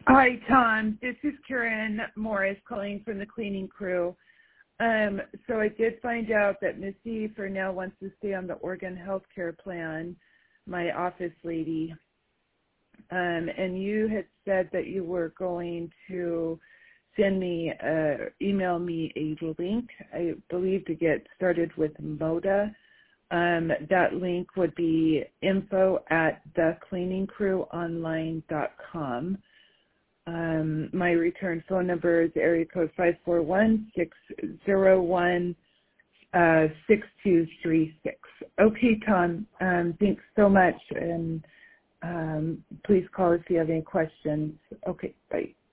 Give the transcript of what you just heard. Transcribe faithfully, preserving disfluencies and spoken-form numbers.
Hi, Tom. This is Karen Morris calling from the cleaning crew. Um, so I did find out that Missy for now wants to stay on the Oregon Healthcare Plan, my office lady. Um, and you had said that you were going to send me, uh, email me a link, I believe, to get started with MODA. Um, that link would be info at the cleaning crew online dot com. Um, my return phone number is area code five four one, six zero one, six two three six. Okay, Tom, um, thanks so much, and um, please call if you have any questions. Okay, bye.